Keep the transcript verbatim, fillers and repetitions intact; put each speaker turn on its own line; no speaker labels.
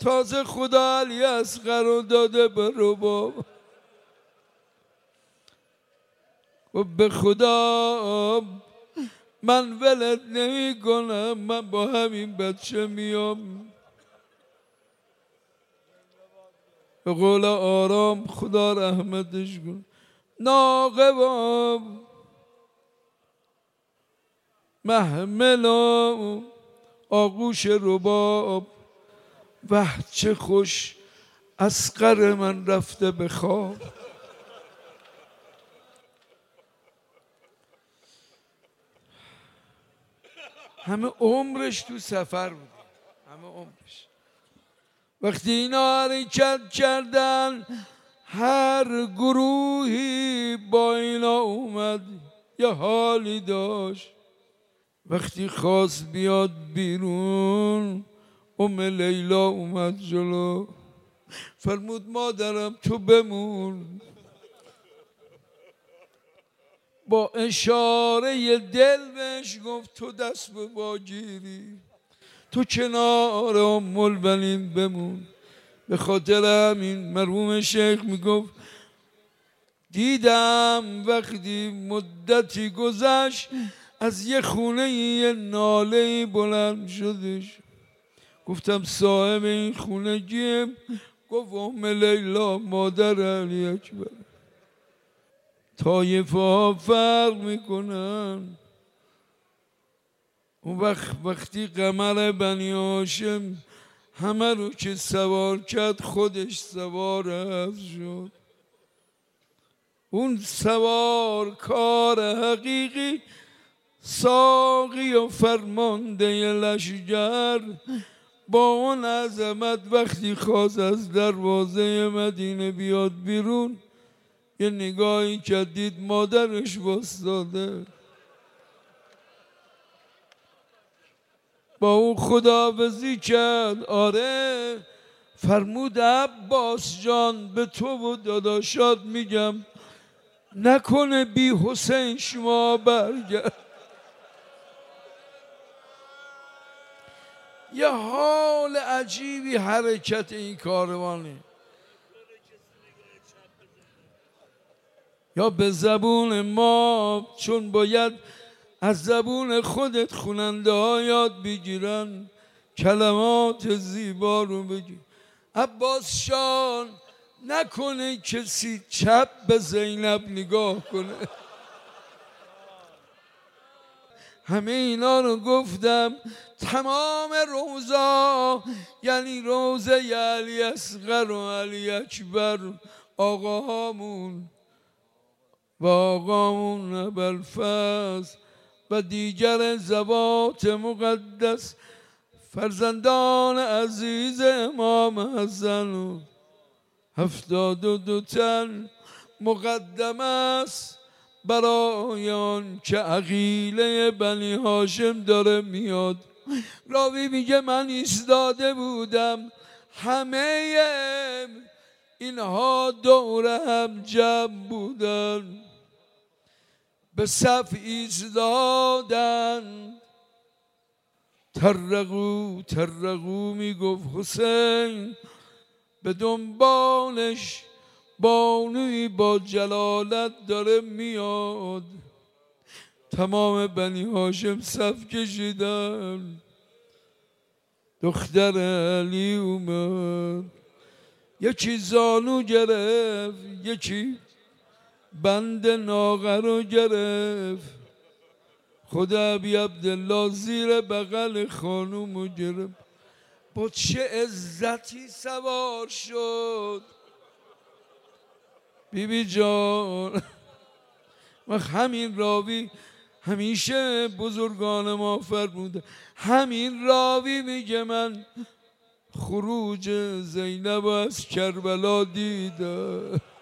تازه خدا علی اصغر رو داده به رباب و به خدا من ولد نمی کنم، من با همین بچه میام. به قول آرام خدا رحمتش کن. ناقه و محمل و آغوش رباب، وه چه خوش اصغر من رفته به خواب. همه عمرش تو سفر بود، همه عمرش. وقتی اینا حرکت کردن هر گروهی با اینا اومد یه حالی داشت. وقتی خواست بیاد بیرون ام لیلا اومد جلو، فرمود مادرم تو بمون. با اشاره دل بهش گفت تو دست به باگیری، تو کنار ام البنین بمون. به خاطر همین مرحوم شیخ میگفت دیدم وقتی مدتی گذشت از یه خونه یه ناله بلند شدش. گفتم صاحب این خونه کیه؟ گفت ام لیلا مادر علی اکبر. طایفه ها فرق میکنن. اون وقت وقتی قمر بنی هاشم همه رو که سوار کرد خودش سوار حفظ شد. اون سوار کار حقیقی ساقی و فرمانده لشگر با اون عظمت وقتی خواست از دروازه مدینه بیاد بیرون یه نگاهی که دید مادرش واسطاده. با اون خداحافظی کرد. آره فرمود عباس جان به تو و داداشات میگم نکنه بی حسین شما برگرد. یه حال عجیبی حرکت این کاروانه. یا به زبون ما چون باید از زبون خودت خواننده ها یاد بگیرن کلمات زیبا رو بگی. عباس شان نکنه کسی چپ به زینب نگاه کنه. همه اینا رو گفتم. تمام روزا یعنی روزه علی اصغر و علی اکبر آقاهامون و آقامون ابوالفضل و دیگر زوات مقدس فرزندان عزیز امام حسن و هفتاد و دو تن مقدم است برای آن که عقیله بنی هاشم داره میاد. راوی میگه من ایستاده بودم همه اینها دور هم جمع بودن به صف ایستادن. ترقو ترقو میگفت حسین به دنبالش بانوی با جلالت داره میاد. تمام بنی هاشم صف کشیدن. دختر علی اومد یکی زانو گرفت یکی بند ناقه رو گرفت. خدا ابی عبدالله زیر بغل خانوم رو گرفت. با چه عزتی سوار شد بی بی جان. و همین راوی همیشه بزرگان ما فرموده. همین راوی میگه من خروج زینب از کربلا دیدم.